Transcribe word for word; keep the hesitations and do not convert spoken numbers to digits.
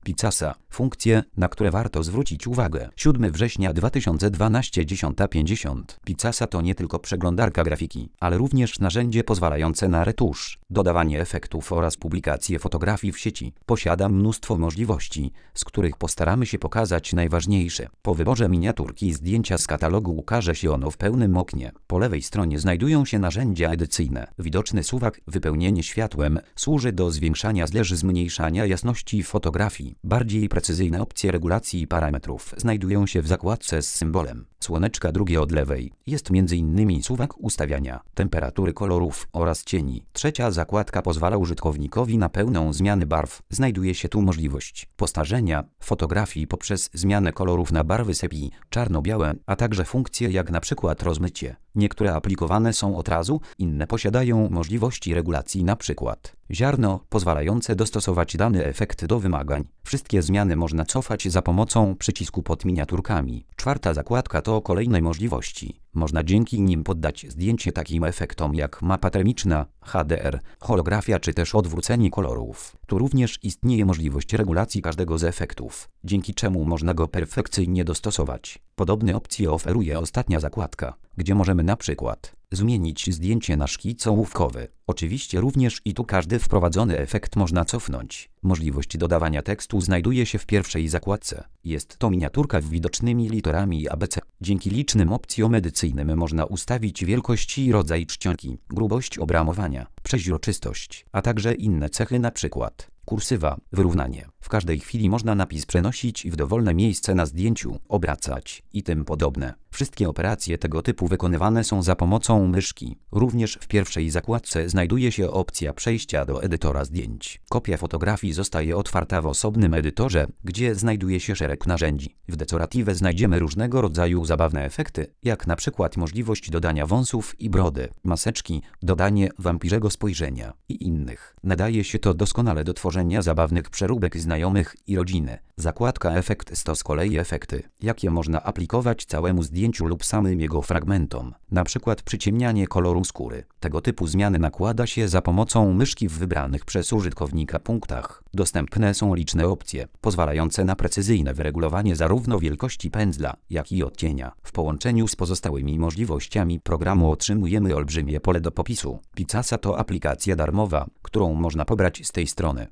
Picasa. Funkcje, na które warto zwrócić uwagę. siódmego września dwa tysiące dwunastego, dziesiąta pięćdziesiąt. Picasa to nie tylko przeglądarka grafiki, ale również narzędzie pozwalające na retusz, dodawanie efektów oraz publikację fotografii w sieci. Posiada mnóstwo możliwości, z których postaramy się pokazać najważniejsze. Po wyborze miniaturki zdjęcia z katalogu ukaże się ono w pełnym oknie. Po lewej stronie znajdują się narzędzia edycyjne. Widoczny suwak, wypełnienie światłem, służy do zwiększania zleży zmniejszania jasności fotografii. Bardziej precyzyjne opcje regulacji parametrów znajdują się w zakładce z symbolem słoneczka. Drugie od lewej jest między innymi suwak ustawiania temperatury kolorów oraz cieni. Trzecia zakładka pozwala użytkownikowi na pełną zmianę barw. Znajduje się tu możliwość postarzenia fotografii poprzez zmianę kolorów na barwy sepii, czarno-białe, a także funkcje jak na przykład rozmycie. Niektóre aplikowane są od razu, inne posiadają możliwości regulacji, na przykład ziarno, pozwalające dostosować dany efekt do wymagań. Wszystkie zmiany można cofać za pomocą przycisku pod miniaturkami. Czwarta zakładka to kolejne możliwości. Można dzięki nim poddać zdjęcie takim efektom jak mapa termiczna, H D R, holografia czy też odwrócenie kolorów. Tu również istnieje możliwość regulacji każdego z efektów, dzięki czemu można go perfekcyjnie dostosować. Podobne opcje oferuje ostatnia zakładka, gdzie możemy na przykład zmienić zdjęcie na szkic ołówkowy. Oczywiście również i tu każdy wprowadzony efekt można cofnąć. Możliwość dodawania tekstu znajduje się w pierwszej zakładce. Jest to miniaturka z widocznymi literami A B C. Dzięki licznym opcjom edycyjnym można ustawić wielkość i rodzaj czcionki, grubość obramowania, przeźroczystość, a także inne cechy, np. kursywa, wyrównanie. W każdej chwili można napis przenosić w dowolne miejsce na zdjęciu, obracać i tym podobne. Wszystkie operacje tego typu wykonywane są za pomocą myszki. Również w pierwszej zakładce znajduje się opcja przejścia do edytora zdjęć. Kopia fotografii zostaje otwarta w osobnym edytorze, gdzie znajduje się szereg narzędzi. W Decorative znajdziemy różnego rodzaju zabawne efekty, jak na przykład możliwość dodania wąsów i brody, maseczki, dodanie wampirzego spojrzenia i innych. Nadaje się to doskonale do tworzenia zabawnych przeróbek znajomych i rodziny. Zakładka Efekt to z kolei efekty, jakie można aplikować całemu zdjęciu lub samym jego fragmentom, na przykład przyciemnianie koloru skóry. Tego typu zmiany nakłada się za pomocą myszki w wybranych przez użytkownika punktach. Dostępne są liczne opcje, pozwalające na precyzyjne wyregulowanie zarówno wielkości pędzla, jak i odcienia. W połączeniu z pozostałymi możliwościami programu otrzymujemy olbrzymie pole do popisu. Picasa to aplikacja darmowa, którą można pobrać z tej strony.